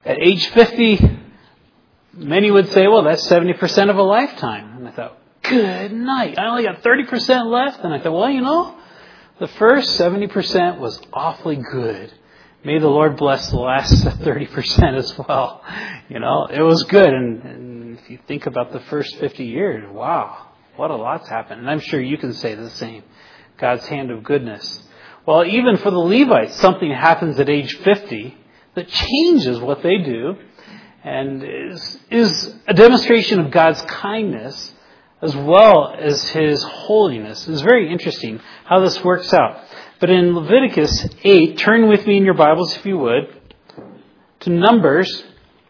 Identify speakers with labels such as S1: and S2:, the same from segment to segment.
S1: At age 50, many would say, well, that's 70% of a lifetime. And I thought, good night. I only got 30% left. And I thought, well, the first 70% was awfully good. May the Lord bless the last 30% as well. It was good. And if you think about the first 50 years, wow, what a lot's happened. And I'm sure you can say the same. God's hand of goodness. Well, even for the Levites, something happens at age 50 that changes what they do and is a demonstration of God's kindness as well as His holiness. It's very interesting how this works out. But in Leviticus 8, turn with me in your Bibles, if you would, to Numbers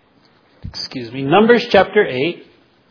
S1: chapter 8.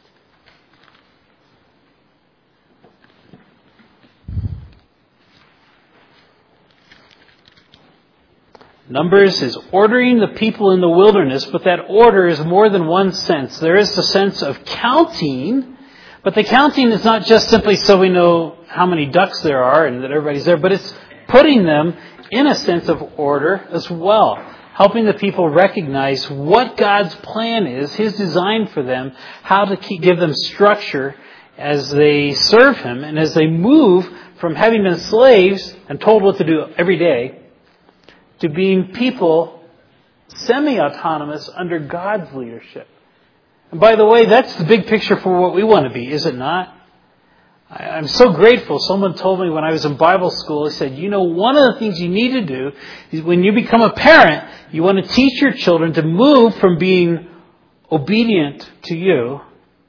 S1: Numbers is ordering the people in the wilderness, but that order is more than one sense. There is the sense of counting, but the counting is not just simply so we know how many ducks there are and that everybody's there, but it's putting them in a sense of order as well, helping the people recognize what God's plan is, His design for them, how to give them structure as they serve Him and as they move from having been slaves and told what to do every day to being people semi-autonomous under God's leadership. And by the way, that's the big picture for what we want to be, is it not? I'm so grateful. Someone told me when I was in Bible school, he said, one of the things you need to do is when you become a parent, you want to teach your children to move from being obedient to you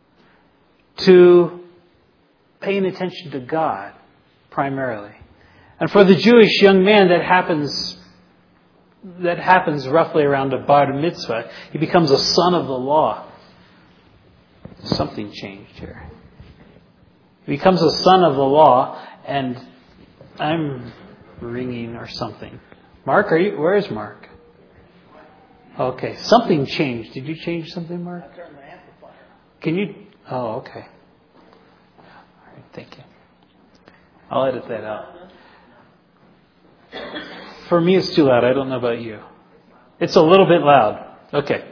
S1: to paying attention to God primarily. And for the Jewish young man, that happens roughly around a bar mitzvah. He becomes a son of the law. Something changed here. He becomes a son of the law, and I'm ringing or something. Mark, where is Mark? Okay, something changed. Did you change something, Mark?
S2: I turned the amplifier.
S1: Can you? Oh, okay. All right, thank you. I'll edit that out. For me, it's too loud. I don't know about you. It's a little bit loud. Okay.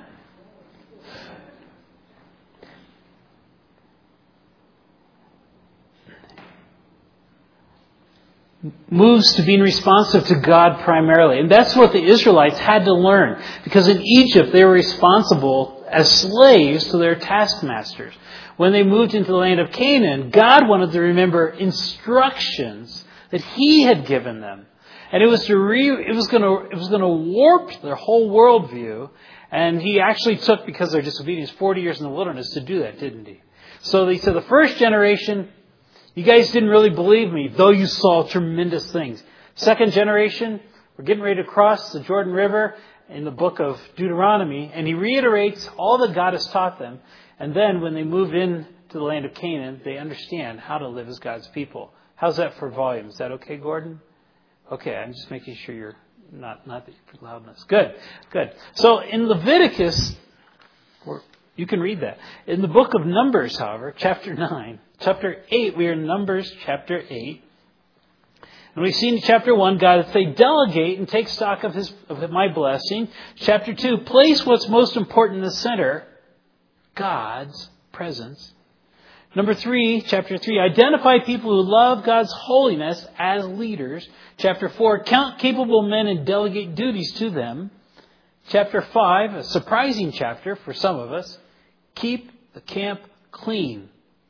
S1: Moves to being responsive to God primarily. And that's what the Israelites had to learn. Because in Egypt, they were responsible as slaves to their taskmasters. When they moved into the land of Canaan, God wanted to remember instructions that He had given them. And it was going to warp their whole worldview. And He actually took, because of their disobedience, 40 years in the wilderness to do that, didn't He? So He said, the first generation, you guys didn't really believe me, though you saw tremendous things. Second generation, we're getting ready to cross the Jordan River in the book of Deuteronomy. And He reiterates all that God has taught them. And then when they move into the land of Canaan, they understand how to live as God's people. How's that for volume? Is that okay, Gordon? Okay, I'm just making sure you're not that you're loudness. Good. So in Leviticus, you can read that. In the book of Numbers, however, chapter 8, we are in Numbers chapter 8. And we've seen in chapter 1, God say, delegate and take stock of my blessing. Chapter 2, place what's most important in the center, God's presence. Number 3, chapter 3, identify people who love God's holiness as leaders. Chapter 4, count capable men and delegate duties to them. Chapter 5, a surprising chapter for some of us, keep the camp clean.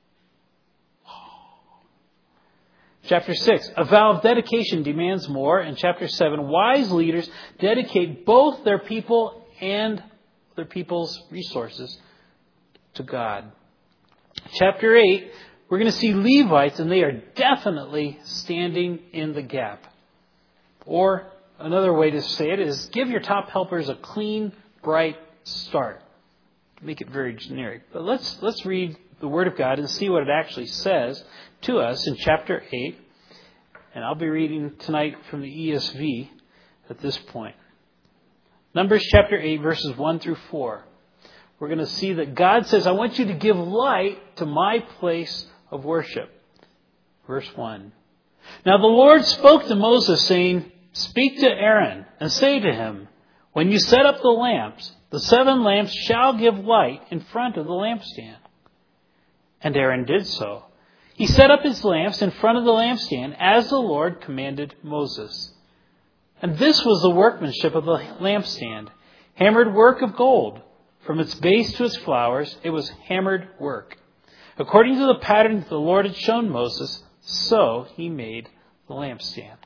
S1: Chapter 6, a vow of dedication demands more. And chapter 7, wise leaders dedicate both their people and their people's resources to God. Chapter 8, we're going to see Levites, and they are definitely standing in the gap. Or another way to say it is give your top helpers a clean, bright start. Make it very generic. But let's read the Word of God and see what it actually says to us in chapter 8. And I'll be reading tonight from the ESV at this point. Numbers chapter 8, verses 1 through 4. We're going to see that God says, I want you to give light to my place of worship. Verse 1. Now the Lord spoke to Moses, saying, speak to Aaron and say to him, When you set up the lamps, the 7 lamps shall give light in front of the lampstand. And Aaron did so. He set up his lamps in front of the lampstand as the Lord commanded Moses. And this was the workmanship of the lampstand, hammered work of gold. From its base to its flowers, it was hammered work. According to the pattern that the Lord had shown Moses, so he made the lampstand.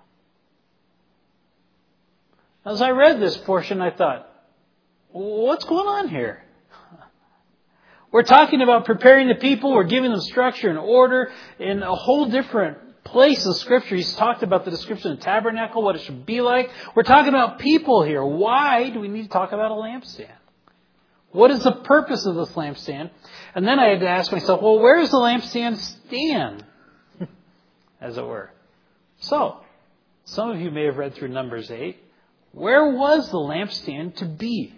S1: As I read this portion, I thought, what's going on here? We're talking about preparing the people. We're giving them structure and order. In a whole different place in Scripture, he's talked about the description of the tabernacle, what it should be like. We're talking about people here. Why do we need to talk about a lampstand? What is the purpose of this lampstand? And then I had to ask myself, well, where does the lampstand stand? As it were. So, some of you may have read through Numbers 8. Where was the lampstand to be?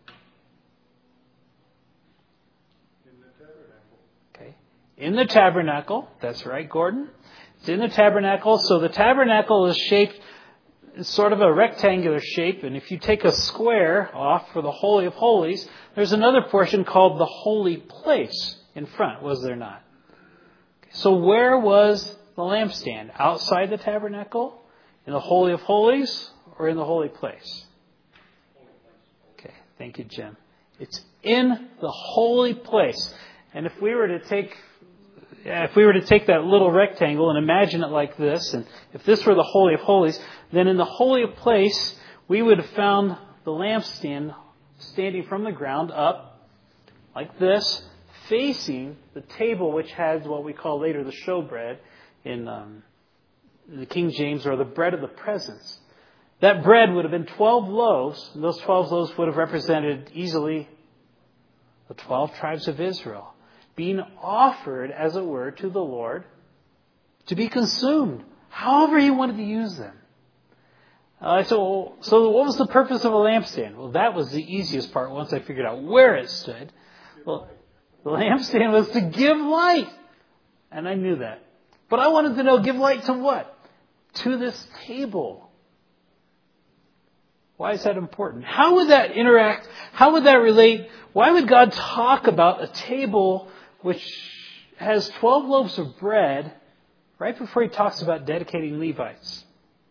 S1: In the tabernacle. That's right, Gordon. It's in the tabernacle. So the tabernacle is shaped, it's sort of a rectangular shape. And if you take a square off for the Holy of Holies, there's another portion called the Holy Place in front, was there not? So where was the lampstand? Outside the tabernacle? In the Holy of Holies? Or in the Holy Place? Okay, thank you, Jim. It's in the Holy Place. And if we were to take that little rectangle and imagine it like this, and if this were the Holy of Holies, then in the Holy of Place, we would have found the lampstand standing from the ground up, like this, facing the table which has what we call later the showbread in the King James, or the bread of the presence. That bread would have been 12 loaves, and those 12 loaves would have represented easily the 12 tribes of Israel, being offered, as it were, to the Lord to be consumed, however he wanted to use them. So what was the purpose of a lampstand? Well, that was the easiest part once I figured out where it stood. Well, the lampstand was to give light. And I knew that. But I wanted to know, give light to what? To this table. Why is that important? How would that interact? How would that relate? Why would God talk about a table which has 12 loaves of bread right before he talks about dedicating Levites?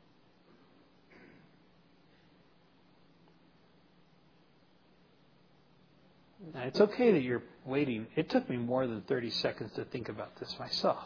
S1: Now, it's okay that you're waiting. It took me more than 30 seconds to think about this myself.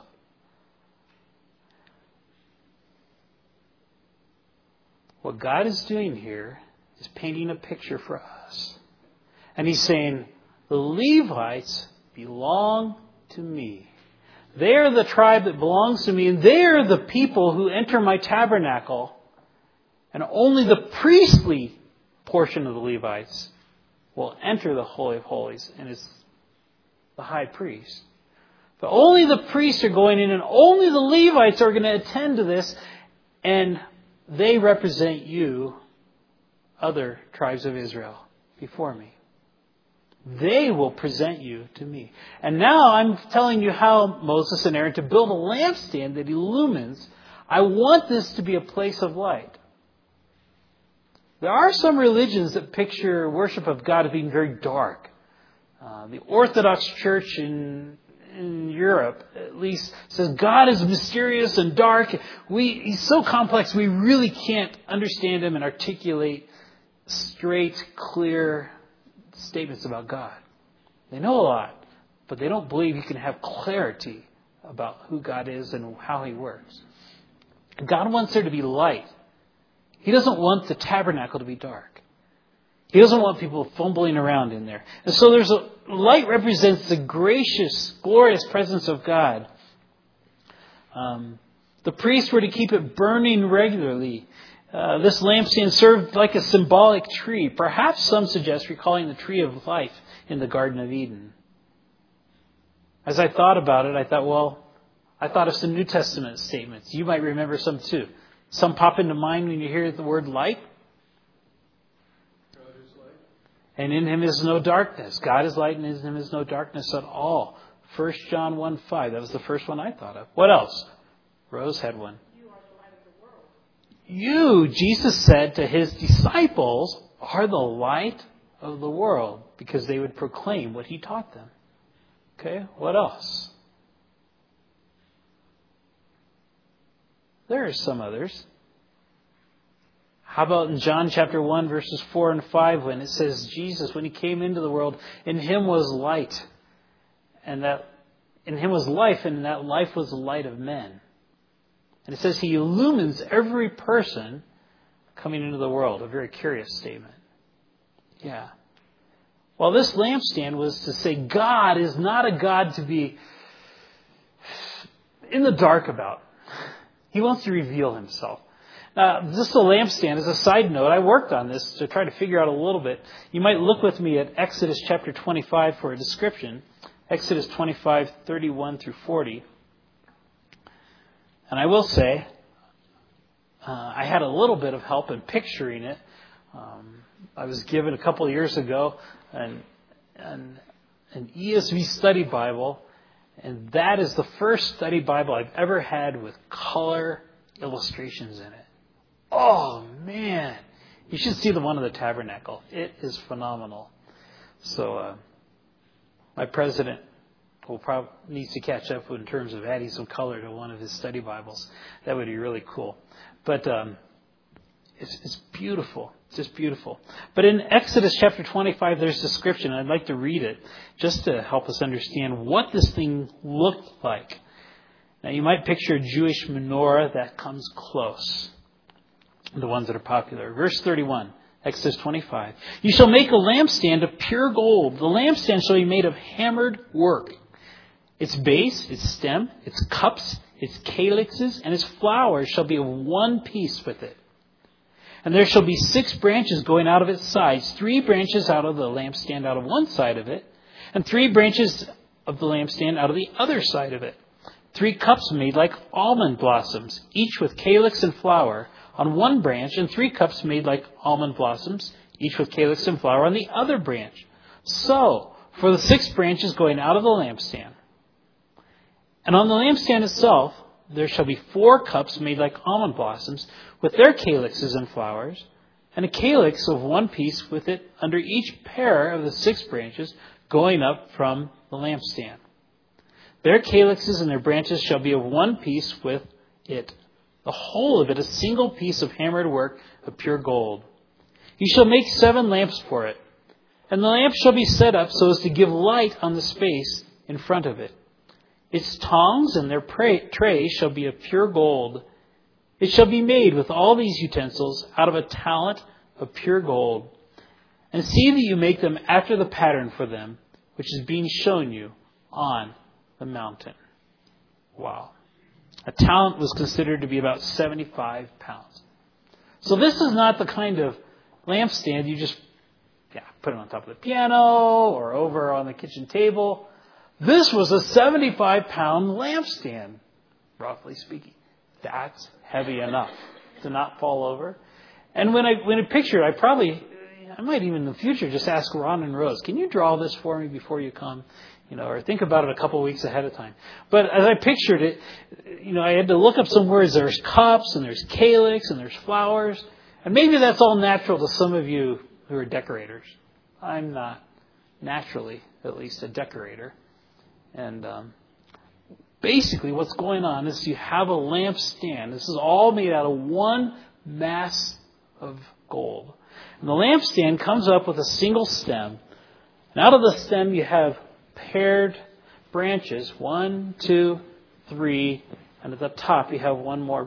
S1: What God is doing here is painting a picture for us. And he's saying, the Levites belong to me. They are the tribe that belongs to me, and they are the people who enter my tabernacle. And only the priestly portion of the Levites will enter the Holy of Holies, and it's the high priest. But only the priests are going in, and only the Levites are going to attend to this, and they represent you, other tribes of Israel, before me. They will present you to me. And now I'm telling you how Moses and Aaron to build a lampstand that illumines. I want this to be a place of light. There are some religions that picture worship of God as being very dark. The Orthodox Church in Europe, at least, says God is mysterious and dark. He's so complex, we really can't understand him and articulate straight, clear statements about God. They know a lot, but they don't believe you can have clarity about who God is and how he works. God wants there to be light. He doesn't want the tabernacle to be dark. He doesn't want people fumbling around in there. And so light represents the gracious, glorious presence of God. The priests were to keep it burning regularly. This lampstand served like a symbolic tree. Perhaps some suggest recalling the tree of life in the Garden of Eden. As I thought about it, I thought of some New Testament statements. You might remember some too. Some pop into mind when you hear the word light.
S2: God is light.
S1: And in him is no darkness. God is light and in him is no darkness at all. 1 John 1:5. That was the first one I thought of. What else? Rose had one.
S3: You are the light of the world.
S1: Jesus said to his disciples, are the light of the world because they would proclaim what he taught them. Okay, what else? There are some others. How about in John chapter 1, verses 4 and 5, when it says Jesus, when he came into the world, in him was light. And that in him was life, and that life was the light of men. And it says he illumines every person coming into the world. A very curious statement. Yeah. Well, this lampstand was to say God is not a God to be in the dark about. He wants to reveal himself. Just the lampstand, as a side note, I worked on this to try to figure out a little bit. You might look with me at Exodus chapter 25 for a description. Exodus 25, 31 through 40. And I will say, I had a little bit of help in picturing it. I was given a couple of years ago an ESV study Bible, and that is the first study Bible I've ever had with color illustrations in it. Oh, man. You should see the one of the tabernacle. It is phenomenal. So, my president needs to catch up in terms of adding some color to one of his study Bibles. That would be really cool. But it's beautiful. It's just beautiful. But in Exodus chapter 25, there's a description. I'd like to read it just to help us understand what this thing looked like. Now, you might picture a Jewish menorah that comes close. The ones that are popular. Verse 31, Exodus 25. You shall make a lampstand of pure gold. The lampstand shall be made of hammered work. Its base, its stem, its cups, its calyxes, and its flowers shall be of one piece with it. And there shall be 6 branches going out of its sides, 3 branches out of the lampstand out of one side of it, and 3 branches of the lampstand out of the other side of it. 3 cups made like almond blossoms, each with calyx and flower on one branch, and 3 cups made like almond blossoms, each with calyx and flower on the other branch. So, for the 6 branches going out of the lampstand. And on the lampstand itself, there shall be 4 cups made like almond blossoms, with their calyxes and flowers, and a calyx of one piece with it under each pair of the 6 branches going up from the lampstand. Their calyxes and their branches shall be of one piece with it, the whole of it a single piece of hammered work of pure gold. You shall make 7 lamps for it, and the lamps shall be set up so as to give light on the space in front of it. Its tongs and their trays shall be of pure gold. It shall be made with all these utensils out of a talent of pure gold. And see that you make them after the pattern for them, which is being shown you on the mountain. Wow. A talent was considered to be about 75 pounds. So this is not the kind of lampstand you just put it on top of the piano or over on the kitchen table. This was a 75-pound lampstand, roughly speaking. That's heavy enough to not fall over. And when I picture it, I might even in the future just ask Ron and Rose, can you draw this for me before you come? Or think about it a couple of weeks ahead of time. But as I pictured it, I had to look up some words. There's cups and there's calyx and there's flowers. And maybe that's all natural to some of you who are decorators. I'm not naturally, at least, a decorator. And basically what's going on is you have a lampstand. This is all made out of one mass of gold. And the lampstand comes up with a single stem. And out of the stem you have paired branches. 1, 2, 3. And at the top you have one more.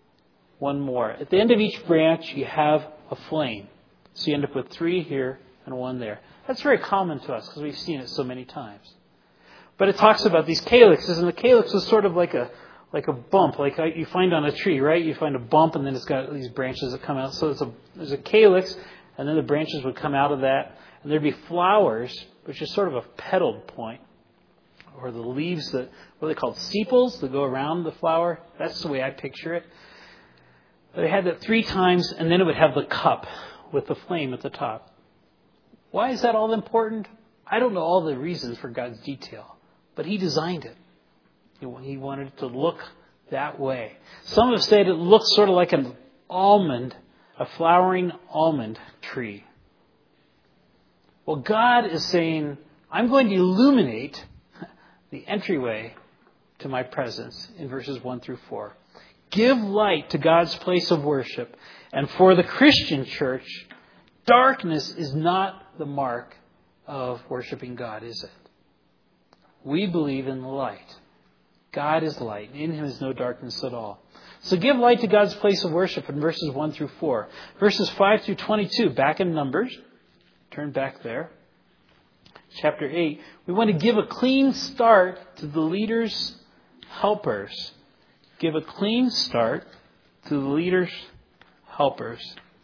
S1: At the end of each branch you have a flame. So you end up with 3 here and 1 there. That's very common to us because we've seen it so many times. But it talks about these calyxes, and the calyx is sort of like a bump, like you find on a tree, right? You find a bump, and then it's got these branches that come out. So there's a calyx, and then the branches would come out of that, and there'd be flowers, which is sort of a petaled point, or the leaves that what are they called, sepals that go around the flower. That's the way I picture it. They had that 3 times, and then it would have the cup with the flame at the top. Why is that all important? I don't know all the reasons for God's detail. But he designed it. He wanted it to look that way. Some have said it looks sort of like a flowering almond tree. Well, God is saying, I'm going to illuminate the entryway to my presence in verses 1 through 4. Give light to God's place of worship. And for the Christian church, darkness is not the mark of worshiping God, is it? We believe in the light. God is light. In Him is no darkness at all. So give light to God's place of worship in verses 1 through 4. Verses 5 through 22, back in Numbers. Turn back there. Chapter 8. We want to give a clean start to the leaders' helpers. Give a clean start to the leaders' helpers.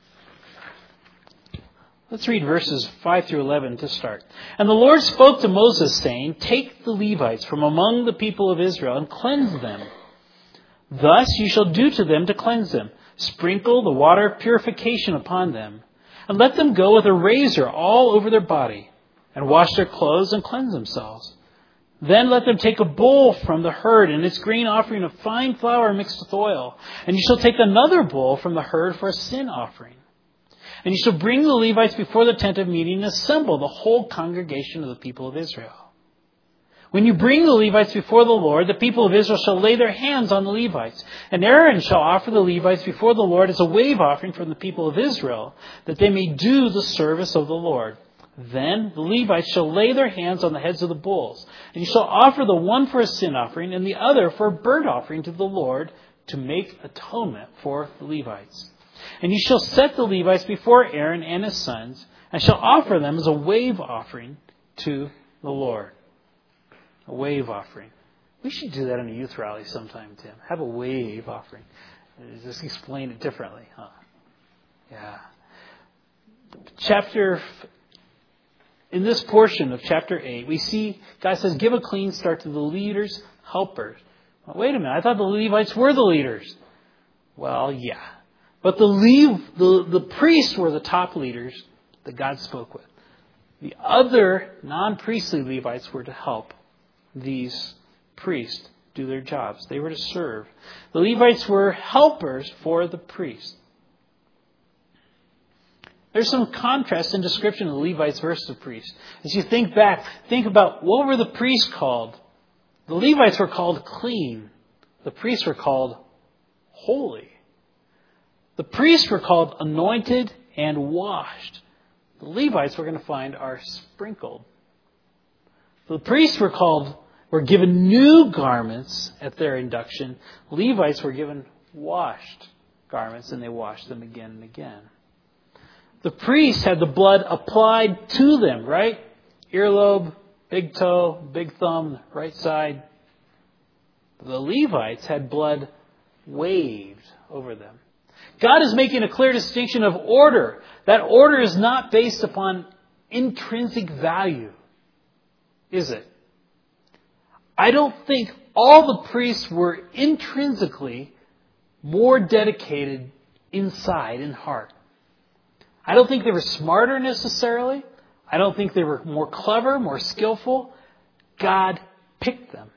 S1: Let's read verses 5 through 11 to start. And the Lord spoke to Moses, saying, Take the Levites from among the people of Israel and cleanse them. Thus you shall do to them to cleanse them. Sprinkle the water of purification upon them. And let them go with a razor all over their body, and wash their clothes and cleanse themselves. Then let them take a bull from the herd and its grain offering of fine flour mixed with oil. And you shall take another bull from the herd for a sin offering. And you shall bring the Levites before the tent of meeting and assemble the whole congregation of the people of Israel. When you bring the Levites before the Lord, the people of Israel shall lay their hands on the Levites. And Aaron shall offer the Levites before the Lord as a wave offering from the people of Israel, that they may do the service of the Lord. Then the Levites shall lay their hands on the heads of the bulls. And you shall offer the one for a sin offering and the other for a burnt offering to the Lord to make atonement for the Levites. And you shall set the Levites before Aaron and his sons, and shall offer them as a wave offering to the Lord. A wave offering. We should do that in a youth rally sometime, Tim. Have a wave offering. Just explain it differently, huh? Yeah. In this portion of chapter 8, we see God says, give a clean start to the leaders' helpers. Well, wait a minute, I thought the Levites were the leaders. Well, yeah. But the priests were the top leaders that God spoke with. The other non-priestly Levites were to help these priests do their jobs. They were to serve. The Levites were helpers for the priests. There's some contrast in description of the Levites versus the priests. As you think back, think about what were the priests called? The Levites were called clean. The priests were called holy. The priests were called anointed and washed. The Levites, we're going to find, are sprinkled. The priests were given new garments at their induction. Levites were given washed garments, and they washed them again and again. The priests had the blood applied to them, right? Earlobe, big toe, big thumb, right side. The Levites had blood waved over them. God is making a clear distinction of order. That order is not based upon intrinsic value, is it? I don't think all the priests were intrinsically more dedicated inside in heart. I don't think they were smarter necessarily. I don't think they were more clever, more skillful. God picked them.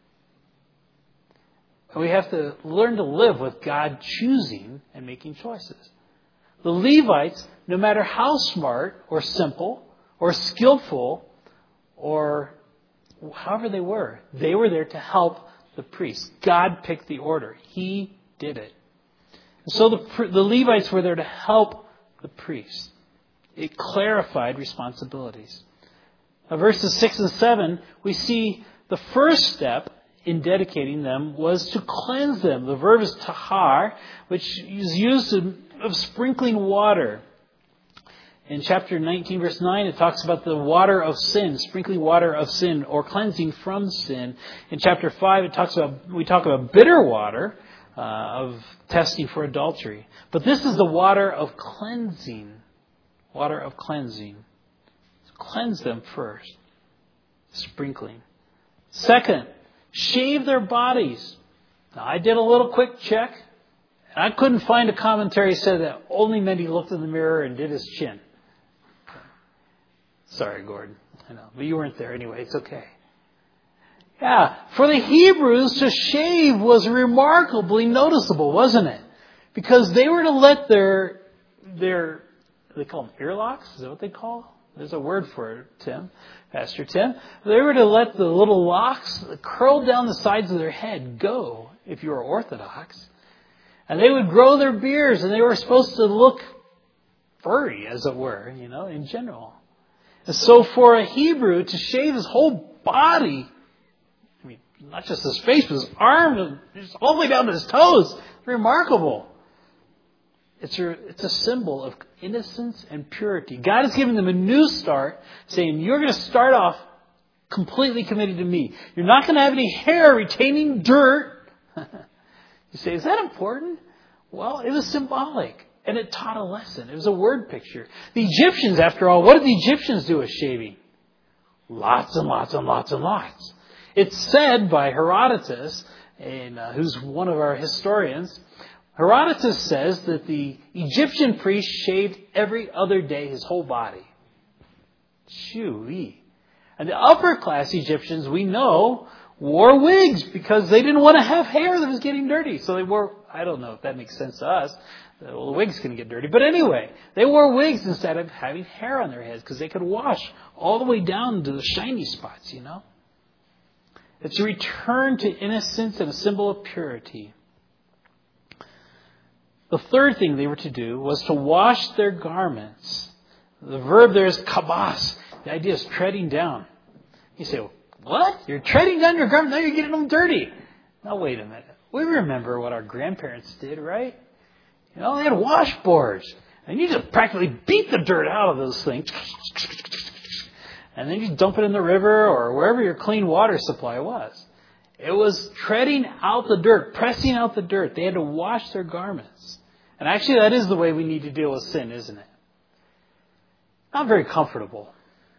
S1: And we have to learn to live with God choosing and making choices. The Levites, no matter how smart or simple or skillful or however they were there to help the priests. God picked the order. He did it. And so the Levites were there to help the priests. It clarified responsibilities. Now, verses 6 and 7, we see the first step in dedicating them was to cleanse them. The verb is tahar, which is used of sprinkling water. In chapter 19, verse 9, it talks about the water of sin, sprinkling water of sin, or cleansing from sin. In chapter 5, we talk about bitter water of testing for adultery. But this is the water of cleansing. Water of cleansing. Cleanse them first. Sprinkling. Second, shave their bodies. Now, I did a little quick check, and I couldn't find a commentary that said that only meant he looked in the mirror and did his chin. Sorry, Gordon. I know, but you weren't there anyway. It's okay. Yeah, for the Hebrews, to shave was remarkably noticeable, wasn't it? Because they were to let they call them earlocks? Is that what they call There's a word for it, Pastor Tim. They were to let the little locks that curled down the sides of their head go, if you were Orthodox. And they would grow their beards, and they were supposed to look furry, as it were, in general. And so for a Hebrew to shave his whole body, not just his face, but his arms, all the way down to his toes, remarkable. It's a symbol of innocence and purity. God has given them a new start, saying, you're going to start off completely committed to me. You're not going to have any hair retaining dirt. You say, is that important? Well, it was symbolic, and it taught a lesson. It was a word picture. The Egyptians, after all, what did the Egyptians do with shaving? Lots and lots and lots and lots. It's said by Herodotus, who's one of our historians. Herodotus says that the Egyptian priest shaved every other day his whole body. Shoo-wee. And the upper class Egyptians, we know, wore wigs because they didn't want to have hair that was getting dirty. So they wore, I don't know if that makes sense to us. Well, the wig's going to get dirty. But anyway, they wore wigs instead of having hair on their heads because they could wash all the way down to the shiny spots, It's a return to innocence and a symbol of purity. The third thing they were to do was to wash their garments. The verb there is kabas. The idea is treading down. You say, what? You're treading down your garment, now you're getting them dirty. Now wait a minute. We remember what our grandparents did, right? They had washboards. And you just practically beat the dirt out of those things. And then you dump it in the river or wherever your clean water supply was. It was treading out the dirt, pressing out the dirt. They had to wash their garments. And actually that is the way we need to deal with sin, isn't it? Not very comfortable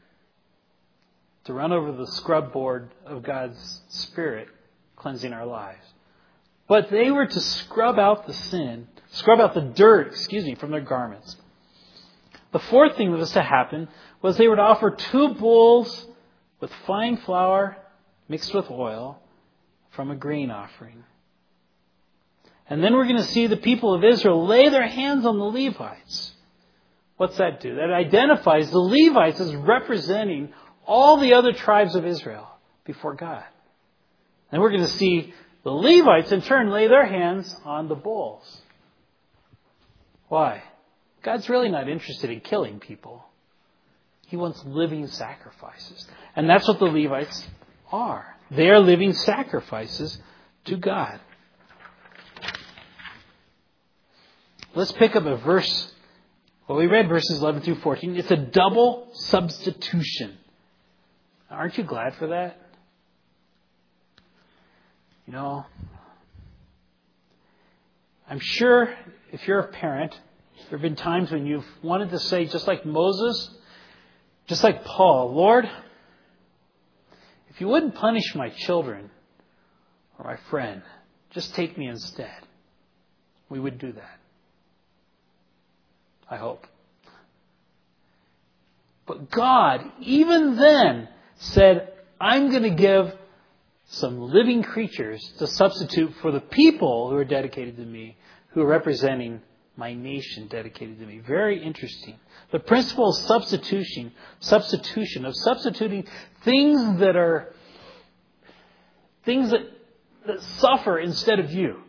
S1: to run over the scrub board of God's Spirit, cleansing our lives. But they were to scrub out the dirt, from their garments. The fourth thing that was to happen was they were to offer 2 bulls with fine flour mixed with oil from a grain offering. And then we're going to see the people of Israel lay their hands on the Levites. What's that do? That identifies the Levites as representing all the other tribes of Israel before God. And we're going to see the Levites in turn lay their hands on the bulls. Why? God's really not interested in killing people. He wants living sacrifices. And that's what the Levites are. They are living sacrifices to God. Let's pick up a verse. Well, we read verses 11 through 14. It's a double substitution. Aren't you glad for that? I'm sure if you're a parent, there have been times when you've wanted to say, just like Moses, just like Paul, Lord, if you wouldn't punish my children or my friend, just take me instead. We would do that. I hope. But God, even then, said, I'm going to give some living creatures to substitute for the people who are dedicated to me, who are representing my nation dedicated to me. Very interesting. The principle of substituting things that suffer instead of you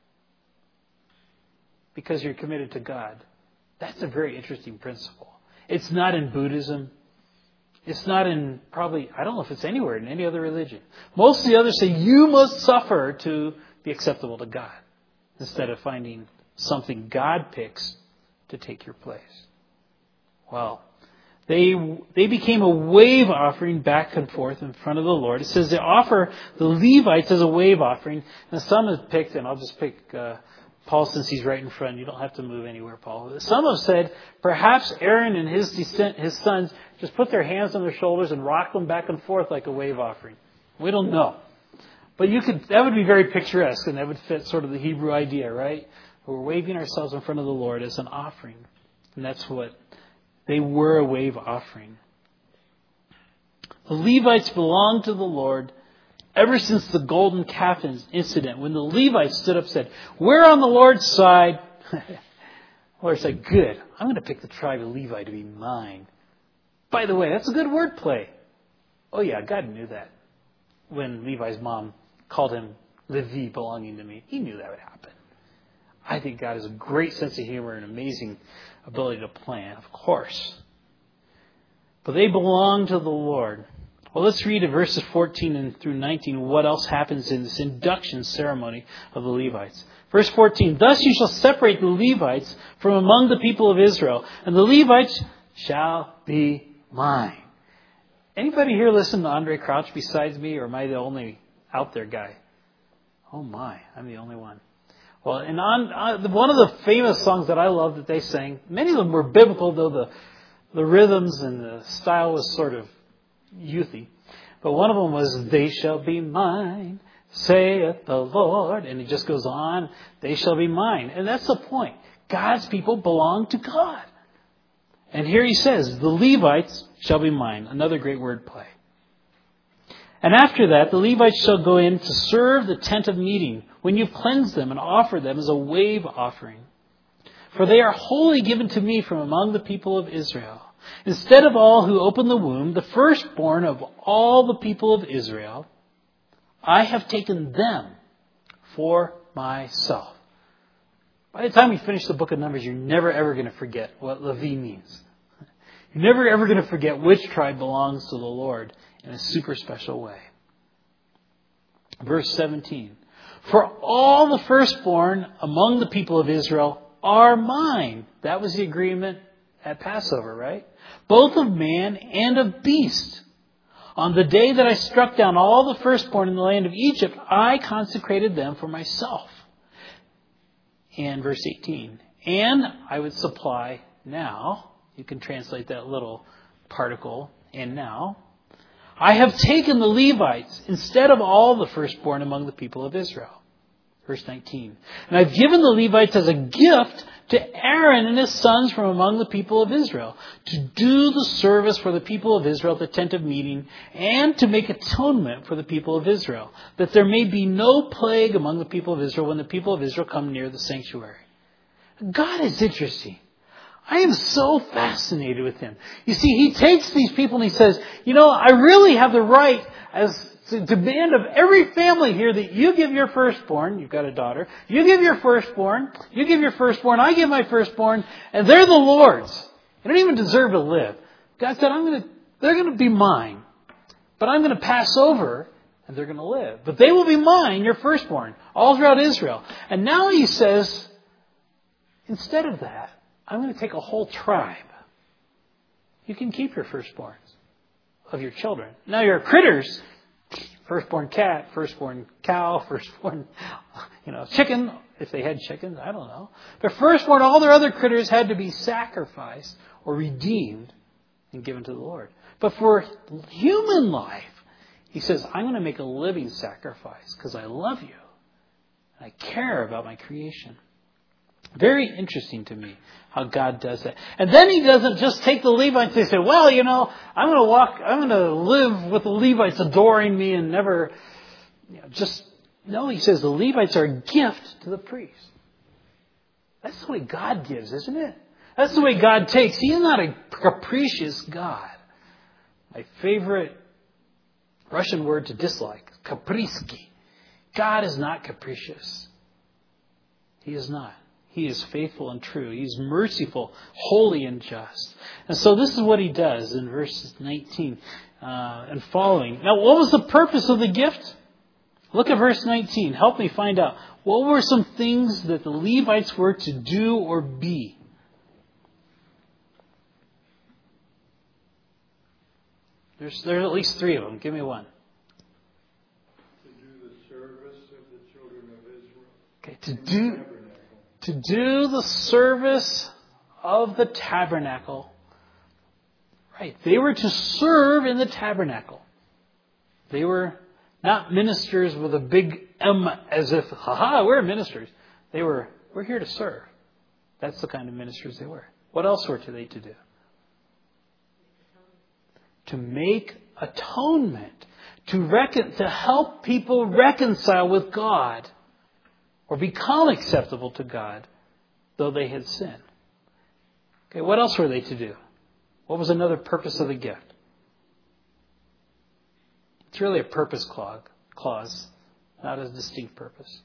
S1: because you're committed to God. That's a very interesting principle. It's not in Buddhism. It's not in I don't know if it's anywhere in any other religion. Most of the others say you must suffer to be acceptable to God instead of finding something God picks to take your place. Well, they became a wave offering back and forth in front of the Lord. It says they offer the Levites as a wave offering. And some have picked, and I'll just pick Paul since he's right in front. You don't have to move anywhere, Paul. Some have said perhaps Aaron and his sons just put their hands on their shoulders and rock them back and forth like a wave offering. We don't know. But that would be very picturesque, and that would fit sort of the Hebrew idea, right? We're waving ourselves in front of the Lord as an offering. And that's what they were, a wave offering. The Levites belonged to the Lord ever since the golden calf incident. When the Levites stood up and said, we're on the Lord's side. The Lord said, good. I'm going to pick the tribe of Levi to be mine. By the way, that's a good wordplay. Oh yeah, God knew that. When Levi's mom called him Levi, belonging to me, he knew that would happen. I think God has a great sense of humor and amazing ability to plan, of course. But they belong to the Lord. Well, let's read in verses 14 and through 19 what else happens in this induction ceremony of the Levites. Verse 14, thus you shall separate the Levites from among the people of Israel, and the Levites shall be mine. Anybody here listen to Andre Crouch besides me, or am I the only out there guy? Oh my, I'm the only one. Well, and one of the famous songs that I love that they sang, many of them were biblical, though the rhythms and the style was sort of youthy. But one of them was, they shall be mine, saith the Lord. And it just goes on, they shall be mine. And that's the point. God's people belong to God. And here he says, the Levites shall be mine. Another great word play. And after that, the Levites shall go in to serve the tent of meeting, when you've cleansed them and offered them as a wave offering. For they are wholly given to me from among the people of Israel. Instead of all who open the womb, the firstborn of all the people of Israel, I have taken them for myself. By the time we finish the book of Numbers, you're never ever going to forget what Levi means. You're never ever going to forget which tribe belongs to the Lord in a super special way. Verse 17. For all the firstborn among the people of Israel are mine. That was the agreement at Passover, right? Both of man and of beast. On the day that I struck down all the firstborn in the land of Egypt, I consecrated them for myself. And verse 18. And I would supply now, you can translate that little particle, and now, I have taken the Levites instead of all the firstborn among the people of Israel. Verse 19. And I've given the Levites as a gift to Aaron and his sons from among the people of Israel, to do the service for the people of Israel at the tent of meeting, and to make atonement for the people of Israel, that there may be no plague among the people of Israel when the people of Israel come near the sanctuary. God is interesting. I am so fascinated with him. You see, he takes these people and he says, I really have the right as to demand of every family here that you give your firstborn, you've got a daughter, you give your firstborn, I give my firstborn, and they're the Lord's. They don't even deserve to live. God said, they're going to be mine, but I'm going to pass over and they're going to live. But they will be mine, your firstborn, all throughout Israel. And now he says, instead of that, I'm going to take a whole tribe. You can keep your firstborns of your children. Now your critters, firstborn cat, firstborn cow, firstborn, chicken, if they had chickens, I don't know. But firstborn, all their other critters had to be sacrificed or redeemed and given to the Lord. But for human life, he says, I'm going to make a living sacrifice because I love you. And I care about my creation. Very interesting to me how God does that. And then he doesn't just take the Levites and say, well, I'm going to live with the Levites adoring me and never, no, he says the Levites are a gift to the priest. That's the way God gives, isn't it? That's the way God takes. He is not a capricious God. My favorite Russian word to dislike, kapriski. God is not capricious. He is not. He is faithful and true. He is merciful, holy and just. And so this is what he does in verses 19 and following. Now, what was the purpose of the gift? Look at verse 19. Help me find out. What were some things that the Levites were to do or be? There's at least three of them. Give me one.
S2: To do the service of the children of Israel.
S1: Okay, to do the service of the tabernacle. Right. They were to serve in the tabernacle. They were not ministers with a big M as if, we're ministers. We're here to serve. That's the kind of ministers they were. What else were they to do? To make atonement. To help people reconcile with God. Or become acceptable to God, though they had sinned. Okay, what else were they to do? What was another purpose of the gift? It's really a purpose clause, not a distinct purpose.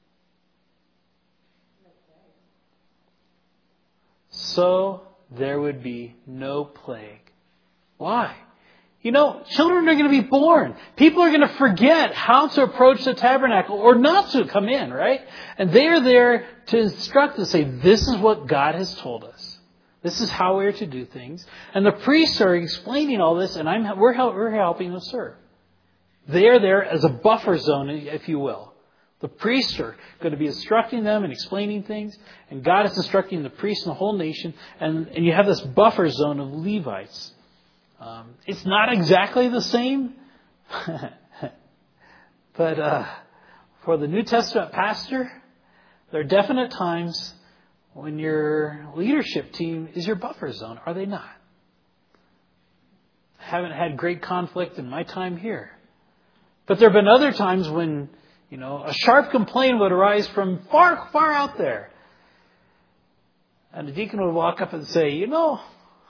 S1: So there would be no plague. Why? Children are going to be born. People are going to forget how to approach the tabernacle or not to come in, right? And they are there to instruct and say, this is what God has told us. This is how we are to do things. And the priests are explaining all this, and we're helping them serve. They are there as a buffer zone, if you will. The priests are going to be instructing them and explaining things, and God is instructing the priests and the whole nation, and you have this buffer zone of Levites. It's not exactly the same, but for the New Testament pastor, there are definite times when your leadership team is your buffer zone, are they not? I haven't had great conflict in my time here. But there have been other times when, a sharp complaint would arise from far, far out there. And the deacon would walk up and say, one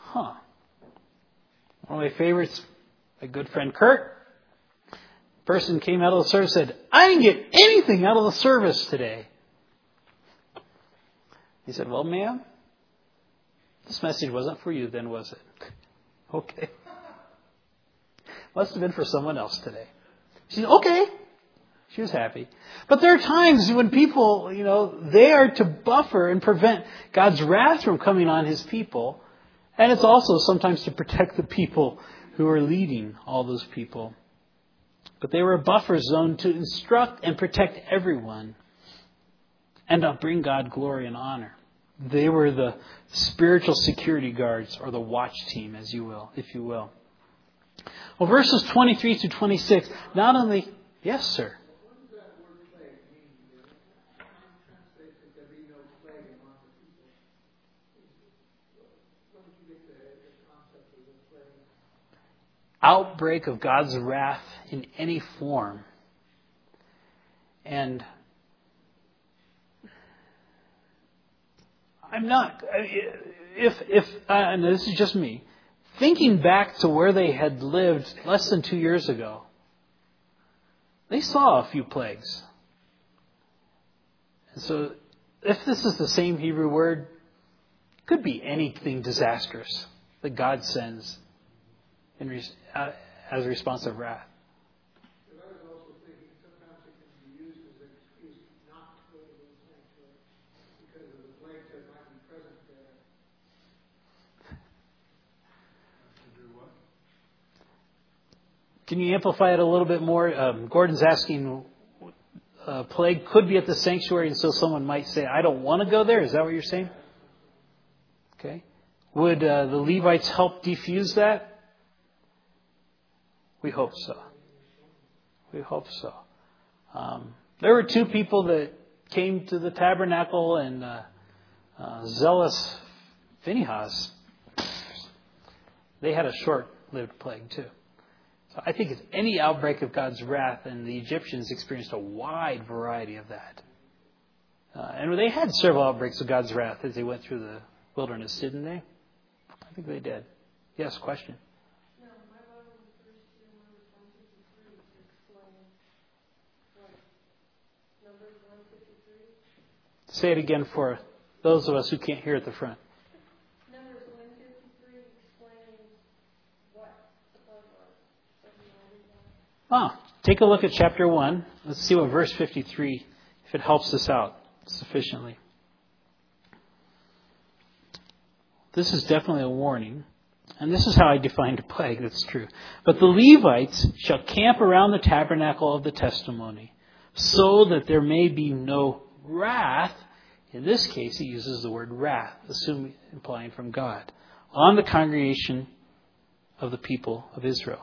S1: of my favorites, my good friend Kurt, person came out of the service and said, I didn't get anything out of the service today. He said, well, ma'am, this message wasn't for you then, was it? Okay. Must have been for someone else today. She said, okay. She was happy. But there are times when people, they are to buffer and prevent God's wrath from coming on His people. And it's also sometimes to protect the people who are leading all those people. But they were a buffer zone to instruct and protect everyone and to bring God glory and honor. They were the spiritual security guards, or the watch team, if you will. Well, verses 23 to 26, not only... Yes, sir.
S2: What does that word plague mean? How translates that there be no plague among the people? Where did you get the concept of the plague?
S1: Outbreak of God's wrath in any form. And I'm not... and this is just me, thinking back to where they had lived less than 2 years ago, they saw a few plagues. And so, if this is the same Hebrew word, it could be anything disastrous that God sends as a response of wrath.
S2: But I was also thinking sometimes it can be used as an excuse not to go to the sanctuary because of the plagues that might be present there. To do what?
S1: Can you amplify it a little bit more? Gordon's asking, plague could be at the sanctuary, and so someone might say, I don't want to go there. Is that what you're saying? Okay. Would the Levites help defuse that? We hope so. We hope so. There were 2 people that came to the tabernacle, and zealous Phinehas, they had a short-lived plague too. So I think it's any outbreak of God's wrath, and the Egyptians experienced a wide variety of that. And they had several outbreaks of God's wrath as they went through the wilderness, didn't they? I think they did. Yes, question.
S3: No, my Bible refers to Numbers 153 to explain Numbers 153.
S1: Say it again for those of us who can't hear at the front.
S3: Numbers 153 explains what the plague was.
S1: Take a look at chapter 1. Let's see what verse 53, if it helps us out sufficiently. This is definitely a warning. And this is how I defined a plague. That's true. But the Levites shall camp around the tabernacle of the testimony, so that there may be no wrath. In this case, he uses the word wrath, implying from God, on the congregation of the people of Israel.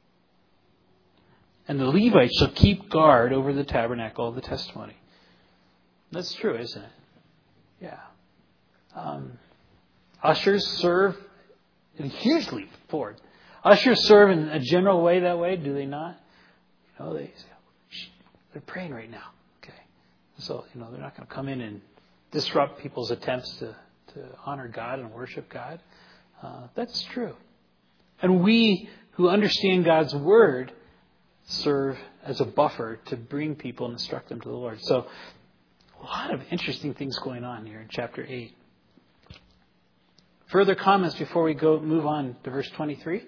S1: And the Levites shall keep guard over the tabernacle of the testimony. That's true, isn't it? Yeah. Ushers serve in huge leap forward. Ushers serve in a general way that way, do they not? They're praying right now. Okay. So, they're not going to come in and disrupt people's attempts to honor God and worship God. That's true. And we who understand God's Word serve as a buffer to bring people and instruct them to the Lord. So, a lot of interesting things going on here in chapter 8. Further comments before we move on to verse 23?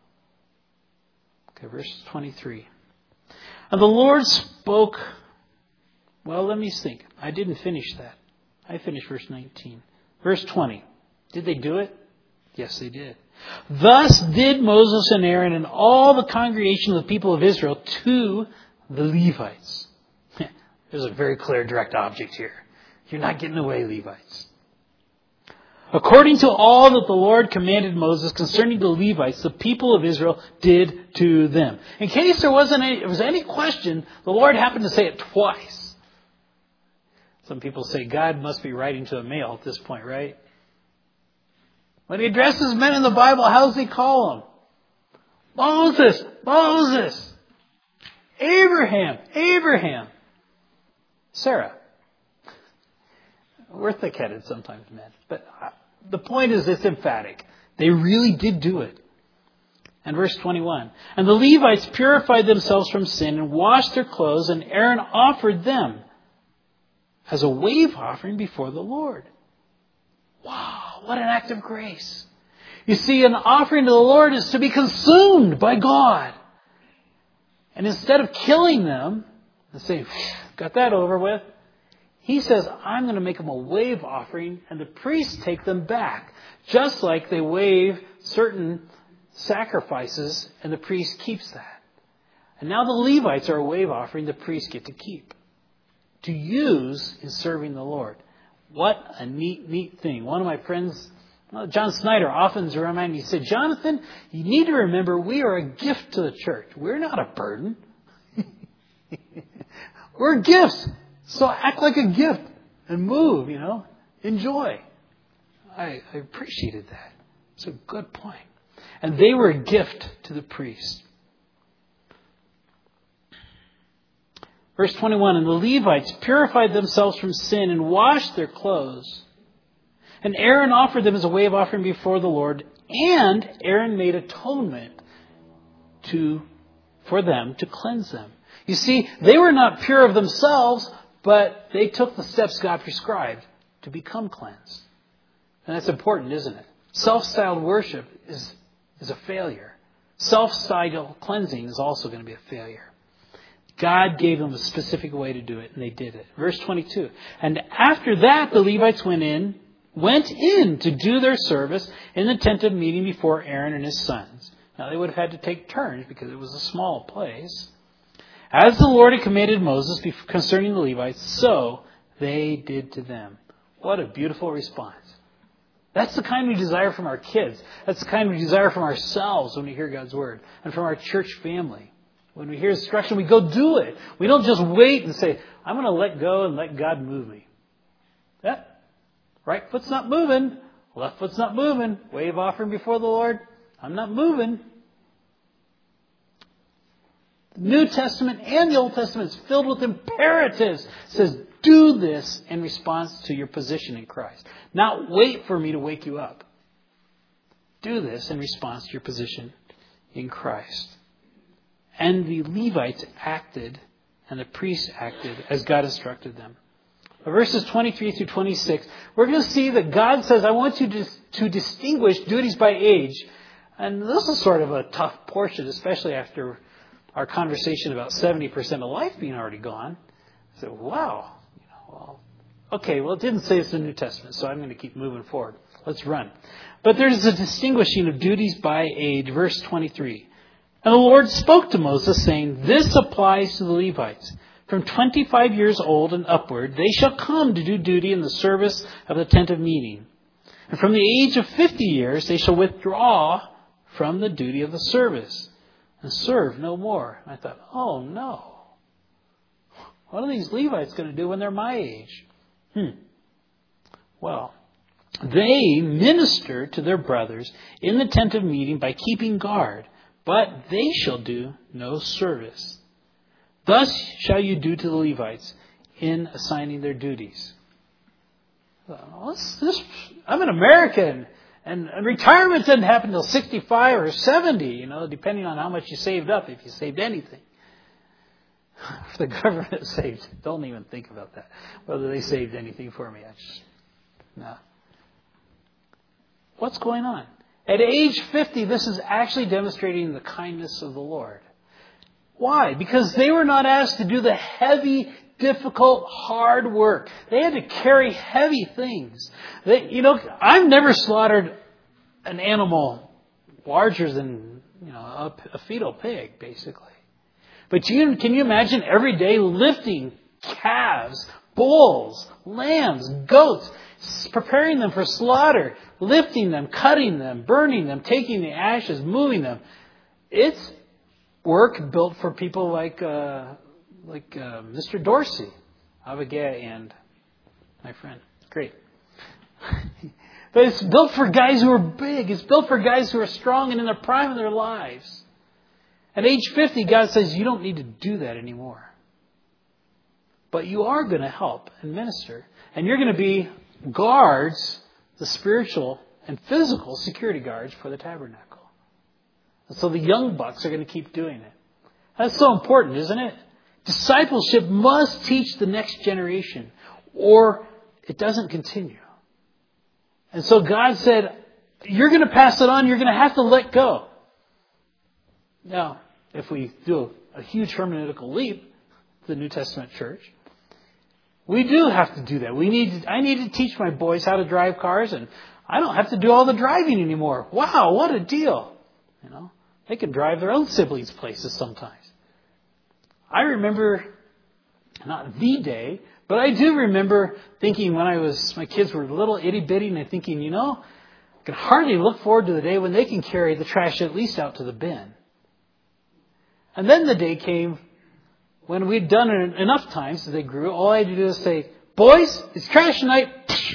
S1: Okay, verse 23. And the Lord spoke... Well, let me think. I didn't finish that. I finished verse 19. Verse 20. Did they do it? Yes, they did. Thus did Moses and Aaron and all the congregation of the people of Israel to the Levites. There's a very clear direct object here. You're not getting away, Levites. According to all that the Lord commanded Moses concerning the Levites, the people of Israel did to them. In case there was any question, the Lord happened to say it twice. Some people say God must be writing to a male at this point, right? When he addresses men in the Bible, how does he call them? Moses, Moses. Abraham, Abraham. Sarah. We're thick-headed sometimes, men. But the point is, it's emphatic. They really did do it. And verse 21. And the Levites purified themselves from sin and washed their clothes, and Aaron offered them as a wave offering before the Lord. Wow, what an act of grace. You see, an offering to the Lord is to be consumed by God. And instead of killing them and saying, got that over with, he says, I'm going to make them a wave offering, and the priests take them back. Just like they wave certain sacrifices, and the priest keeps that. And now the Levites are a wave offering the priests get to keep, to use in serving the Lord. What a neat thing. One of my friends, John Snyder, often reminded me, he said, Jonathan, you need to remember we are a gift to the church. We're not a burden. We're gifts. So act like a gift and move, enjoy. I appreciated that. It's a good point. And they were a gift to the priest. Verse 21, and the Levites purified themselves from sin and washed their clothes. And Aaron offered them as a wave offering before the Lord. And Aaron made atonement for them to cleanse them. You see, they were not pure of themselves, but they took the steps God prescribed to become cleansed. And that's important, isn't it? Self-styled worship is a failure. Self-styled cleansing is also going to be a failure. God gave them a specific way to do it, and they did it. Verse 22. And after that, the Levites went in to do their service in the tent of meeting before Aaron and his sons. Now, they would have had to take turns because it was a small place. As the Lord had commanded Moses concerning the Levites, so they did to them. What a beautiful response. That's the kind we desire from our kids. That's the kind we desire from ourselves when we hear God's Word, and from our church family. When we hear instruction, we go do it. We don't just wait and say, I'm going to let go and let God move me. Yeah. Right foot's not moving. Left foot's not moving. Wave offering before the Lord. I'm not moving. The New Testament and the Old Testament is filled with imperatives. It says, do this in response to your position in Christ. Not wait for me to wake you up. Do this in response to your position in Christ. And the Levites acted, and the priests acted as God instructed them. Verses 23 through 26, we're going to see that God says, I want you to distinguish duties by age. And this is sort of a tough portion, especially after our conversation about 70% of life being already gone. So, wow. It didn't say it's the New Testament, so I'm going to keep moving forward. Let's run. But there's a distinguishing of duties by age. Verse 23. And the Lord spoke to Moses, saying, this applies to the Levites. From 25 years old and upward, they shall come to do duty in the service of the tent of meeting. And from the age of 50 years, they shall withdraw from the duty of the service and serve no more. And I thought, oh no. What are these Levites going to do when they're my age? Well, they minister to their brothers in the tent of meeting by keeping guard, but they shall do no service. Thus shall you do to the Levites in assigning their duties. I'm an American, And retirement doesn't happen until 65 or 70, depending on how much you saved up, if you saved anything. If the government saved, don't even think about that. Whether they saved anything for me. No. What's going on? At age 50, this is actually demonstrating the kindness of the Lord. Why? Because they were not asked to do the heavy, difficult, hard work. They had to carry heavy things. I've never slaughtered an animal larger than a fetal pig, basically. But can you imagine every day lifting calves, bulls, lambs, goats, preparing them for slaughter, lifting them, cutting them, burning them, taking the ashes, moving them? It's work built for people like Mr. Dorsey, Abigail, and my friend. Great. But it's built for guys who are big. It's built for guys who are strong and in the prime of their lives. At age 50, God says you don't need to do that anymore. But you are going to help and minister. And you're going to be guards, the spiritual and physical security guards for the tabernacle. And so the young bucks are going to keep doing it. That's so important, isn't it? Discipleship must teach the next generation, or it doesn't continue. And so God said, you're going to pass it on, you're going to have to let go. Now, if we do a huge hermeneutical leap to the New Testament church, we do have to do that. I need to teach my boys how to drive cars, and I don't have to do all the driving anymore. Wow, what a deal. They can drive their own siblings' places sometimes. I remember, not the day, but I do remember thinking when my kids were little itty bitty, and I'm thinking, I can hardly look forward to the day when they can carry the trash at least out to the bin. And then the day came when we'd done it enough times as they grew, all I had to do is say, boys, it's trash night.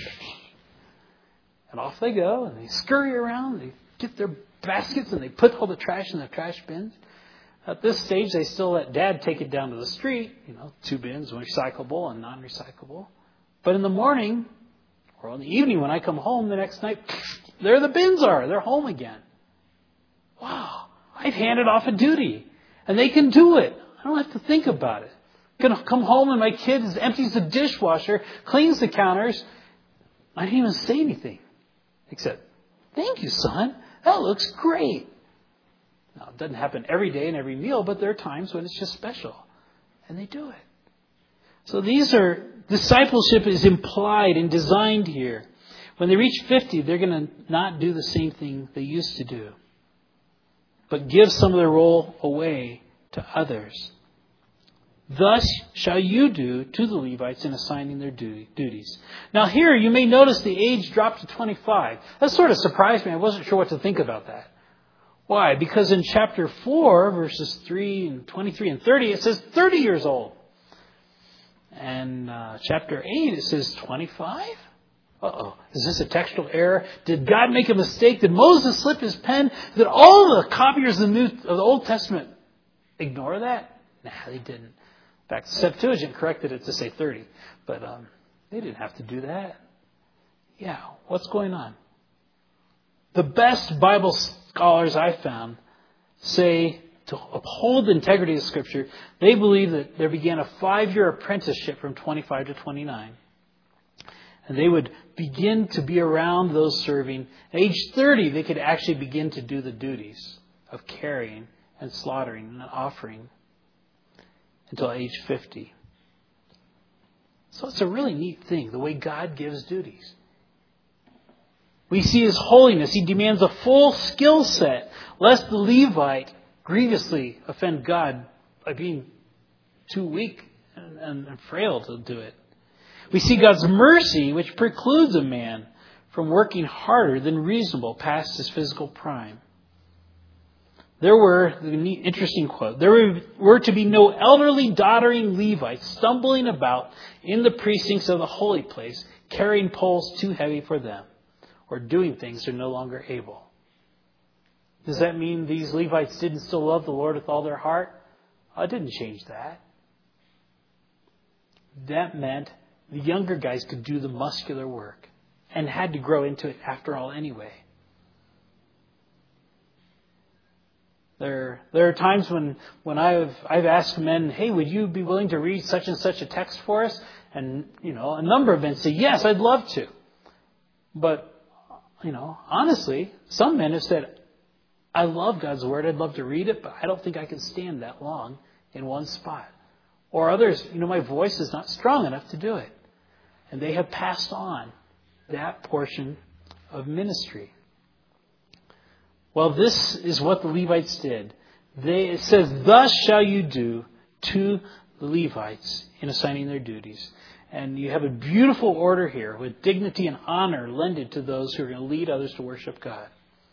S1: And off they go, and they scurry around, they get their baskets, and they put all the trash in the trash bins. At this stage, they still let Dad take it down to the street, 2 bins, recyclable and non-recyclable. But in the morning, or in the evening when I come home the next night, there the bins are. They're home again. Wow, I've handed off a duty. And they can do it. I don't have to think about it. I can come home and my kid empties the dishwasher, cleans the counters. I didn't even say anything. Except, thank you, son. That looks great. Now, it doesn't happen every day and every meal, but there are times when it's just special. And they do it. So discipleship is implied and designed here. When they reach 50, they're going to not do the same thing they used to do, but give some of their role away to others. Thus shall you do to the Levites in assigning their duties. Now here you may notice the age dropped to 25. That sort of surprised me. I wasn't sure what to think about that. Why? Because in chapter 4, verses 23 and 30, it says 30 years old. And chapter 8, it says 25? Uh-oh. Is this a textual error? Did God make a mistake? Did Moses slip his pen? Did all the copiers of the Old Testament ignore that? Nah, they didn't. In fact, Septuagint corrected it to say 30. But they didn't have to do that. Yeah, what's going on? The best Bible scholars I found say to uphold the integrity of Scripture, they believe that there began a 5-year apprenticeship from 25 to 29. And they would begin to be around those serving. At age 30, they could actually begin to do the duties of carrying and slaughtering and offering until age 50. So it's a really neat thing, the way God gives duties. We see His holiness. He demands a full skill set, lest the Levite grievously offend God by being too weak and frail to do it. We see God's mercy, which precludes a man from working harder than reasonable past his physical prime. Interesting quote, there were to be no elderly, doddering Levites stumbling about in the precincts of the holy place, carrying poles too heavy for them, or doing things they're no longer able. Does that mean these Levites didn't still love the Lord with all their heart? It didn't change that. That meant the younger guys could do the muscular work and had to grow into it after all anyway. There are times when I've asked men, hey, would you be willing to read such and such a text for us? And, a number of men say, yes, I'd love to. But, honestly, some men have said, I love God's Word. I'd love to read it, but I don't think I can stand that long in one spot. Or others, my voice is not strong enough to do it. And they have passed on that portion of ministry. Well, this is what the Levites did. It says, thus shall you do to the Levites in assigning their duties. And you have a beautiful order here with dignity and honor lended to those who are going to lead others to worship God.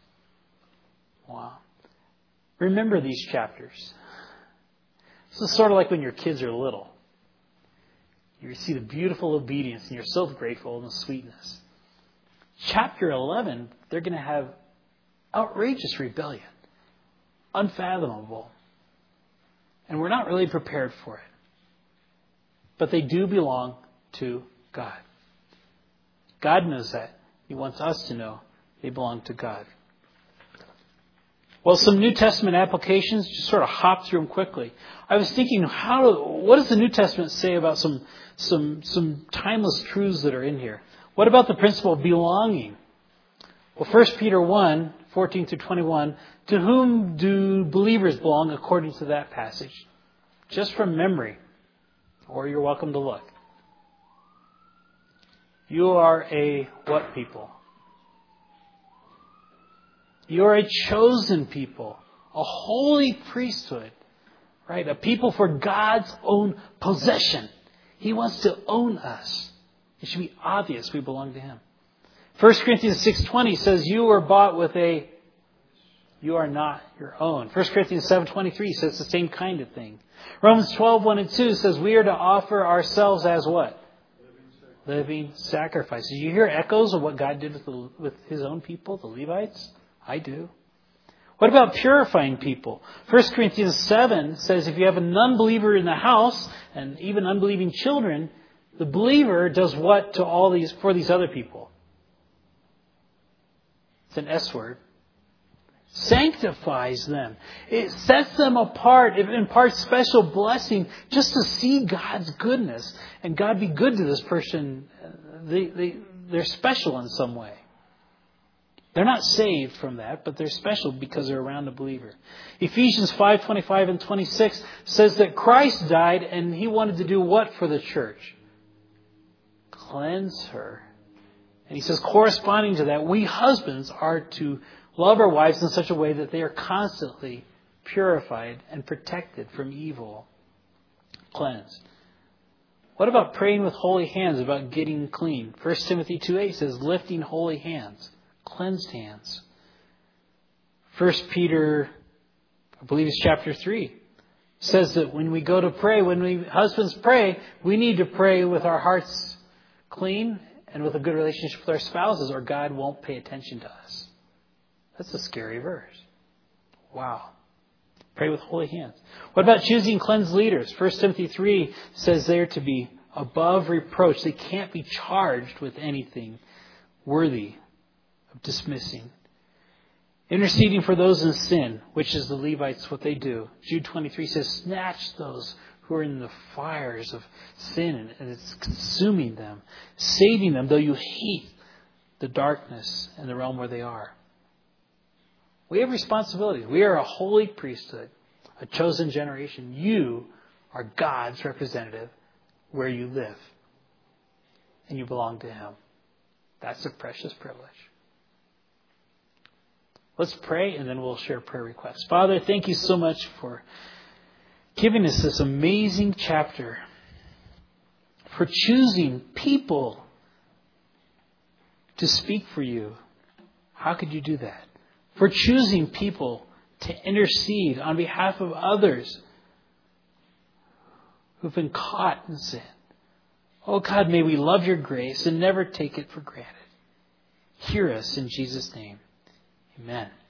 S1: Wow. Remember these chapters. This is sort of like when your kids are little. You see the beautiful obedience and you're so grateful and the sweetness. Chapter 11, they're going to have outrageous rebellion. Unfathomable. And we're not really prepared for it. But they do belong to God. God knows that. He wants us to know they belong to God. Well, some New Testament applications, just sort of hop through them quickly. I was thinking, what does the New Testament say about some timeless truths that are in here? What about the principle of belonging? Well, 1 Peter 1, 14 through 21, to whom do believers belong according to that passage? Just from memory, or you're welcome to look. You are a what people? You are a chosen people, a holy priesthood, right? A people for God's own possession. He wants to own us. It should be obvious we belong to Him. 1 Corinthians 6:20 says you were bought with you are not your own. 1 Corinthians 7:23 says the same kind of thing. Romans 12:1 and 2 says we are to offer ourselves as what? Living sacrifices. You hear echoes of what God did with His own people, the Levites? I do. What about purifying people? 1 Corinthians 7 says if you have a non-believer in the house and even unbelieving children, the believer does what to for these other people? It's an S word. Sanctifies them. It sets them apart. It imparts special blessing just to see God's goodness and God be good to this person. They're special in some way. They're not saved from that, but they're special because they're around a believer. Ephesians 5:25 and 26 says that Christ died and He wanted to do what for the church? Cleanse her. And He says, corresponding to that, we husbands are to love our wives in such a way that they are constantly purified and protected from evil. Cleansed. What about praying with holy hands, about getting clean? 1 Timothy 2:8 says, lifting holy hands. Cleansed hands. 1 Peter, I believe it's chapter 3, says that when we go to pray, husbands pray, we need to pray with our hearts clean and with a good relationship with our spouses, or God won't pay attention to us. That's a scary verse. Wow. Pray with holy hands. What about choosing cleansed leaders? 1 Timothy 3 says they're to be above reproach. They can't be charged with anything worthy of dismissing. Interceding for those in sin, which is the Levites, what they do. Jude 23 says, snatch those who are in the fires of sin and it's consuming them, saving them, though you hate the darkness and the realm where they are. We have responsibilities. We are a holy priesthood, a chosen generation. You are God's representative where you live. And you belong to Him. That's a precious privilege. Let's pray and then we'll share prayer requests. Father, thank you so much for giving us this amazing chapter, for choosing people to speak for you. How could you do that? For choosing people to intercede on behalf of others who've been caught in sin. Oh God, may we love your grace and never take it for granted. Hear us in Jesus' name. Amen.